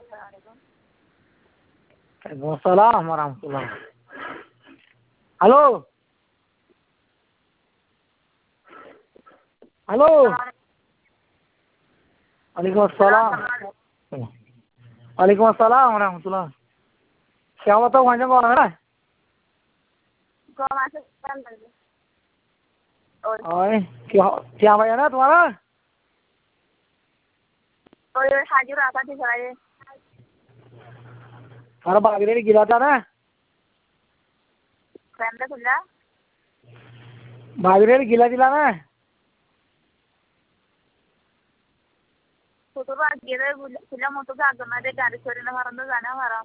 Waalaikumsalam warahmatullahi. Halo. Halo. Waalaikumsalam. Waalaikumsalam warahmatullahi. Siapa tuh macam orang? Kau masuk kan tadi? Oi, क्या भैया ना तुम्हारा? तो ये हाजिर आता थी सारे तुम्हारा बागरे गिरा था ना? फ्रेंड खुला बागरे गिला दिला ना? तो बात गिरे खुला मोटो का आगे ना दे गाड़ी छोड़ी ना हमारा तो जाना हमारा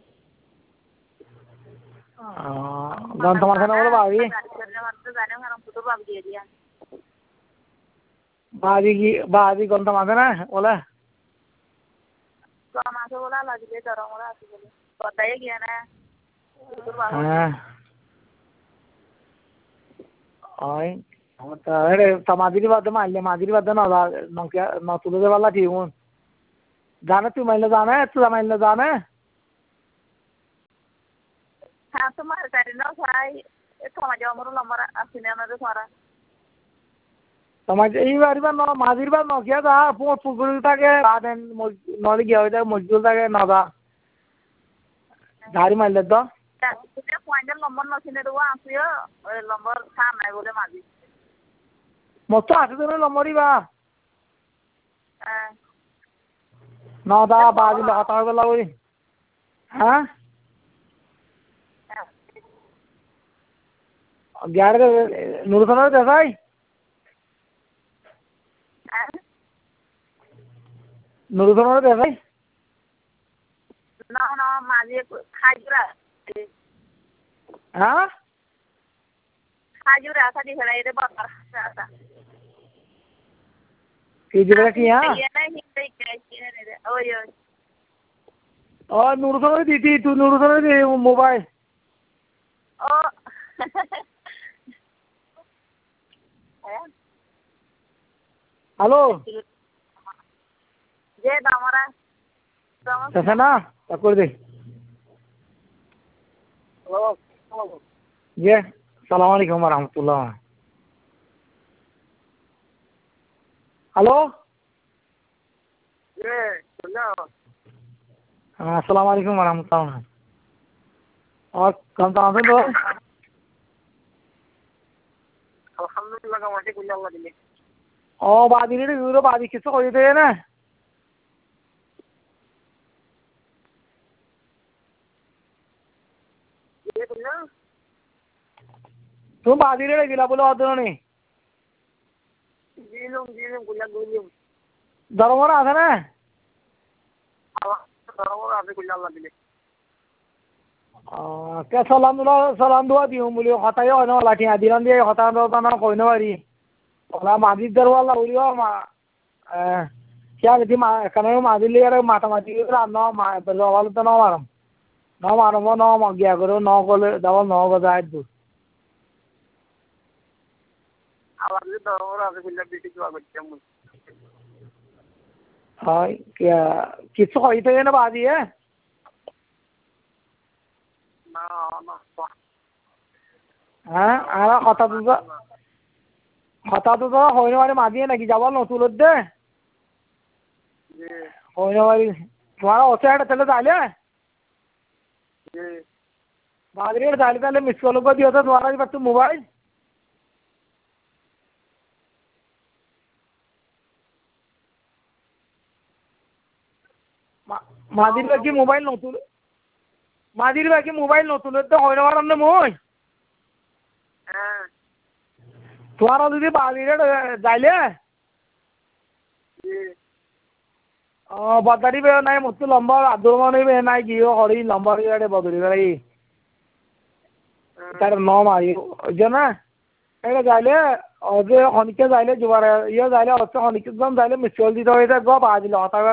गांव तुम्हारे ना बोलो बागी गाड़ी छोड़ी ना हमारा तो जाना हमारा तो बाग दिया दिया बागी गांव तुम्हारे ना बोला तो हमारे बोला लगी ले डरो मोरा आती बोले बताइए क्या ना हाँ ओए अरे समाधि बात मान ले माधुरी बात ना क्या ना तुझे वाला ठीक हूँ जाना तू महिला जाना है तू महिला जाना है हाँ तुम्हारे सारे ना सारे समाज अमर लंबर आसिने ना तो सारा समाज ये बारी बार ना माधुरी बात ना क्या था पूछ पुगुलता के बाद नॉलेज क्या होता है मजदूरता के ना था झाड़ी महिला तो तुझे फाइनल लंबर ना आसिने तो वो आसियो लंबर साम है बोले माजी मस्त आते तो लंबरी बा हाँ ना था बाजी लगाता है बोला वही हाँ 11 नूर खाना कैसा है नूर खाना कैसा है ना ना माजी हाजिरा हाँ हाजिरा ऐसा दिख रहा है ये बात ऐसा किधर किया ये ना ही कैसी है रे ओए ओए और नूर खाना दी तू नूर खाना दी मोबाइल ओ हेलो ये दामरा कैसा ना तकुर दे ये सलाम अलैकुम वरहमतुल्लाह हेलो ये सुना हाँ सलाम अलैकुम वरहमतुल्लाह और कम कहाँ से तो अल्हम्दुलिल्लाह का वाटे कुछ अल्लाह दिले ओ बादी ने यूरो बादी किसको कोई दे ना ये कुछ तुम बादी ने गिला बोलो आदर नहीं जीलूम कुछ गुलियम दरबार आता ना दरबार आते कुछ अल्लाह दिले क्या सलाम दुआ दी हूँ बोलियो हताये हो ना लाठी आदि रंदी है हता दो तना कोई ना वारी ओला मादी दरवाला बोलियो क्या कहती कने मादी ले यार माता मादी के रात ना दरवाला तो ना मारो वो ना मार गया करो ना कोले दवा ना को जाए तू आवाज दरबार आते कुछ बीटी जो आगे चम हाँ क्या किसको कोई तो ये ना बादी है ना ना हाँ आला हता तो होने वाली मादी है ना कि जवाल नो तुलत दे होने वाली तुम्हारा ओसे हेड चले जाले बादरी हेड जाले पहले मिस कॉल को दिया था तुम्हारा भी बच्चों मोबाइल मादिर बाकी मोबाइल नो तुल मादिर बाकी मोबाइल नो तुलत तो होने वाला हमने मोय तुम्हारा दीदी बादरी हेड जाले बदारी पे नहीं मुझसे लंबा आदुर्मा नहीं पे नहीं कियो हरी लंबा की गाड़ी बदली गई तार नौ मारी जो ना ऐसे जाले और जो हनिके जाले जुबारा ये जाले और से हनिके जम जाले मिस्टर दी तो इधर गो बाजी लाता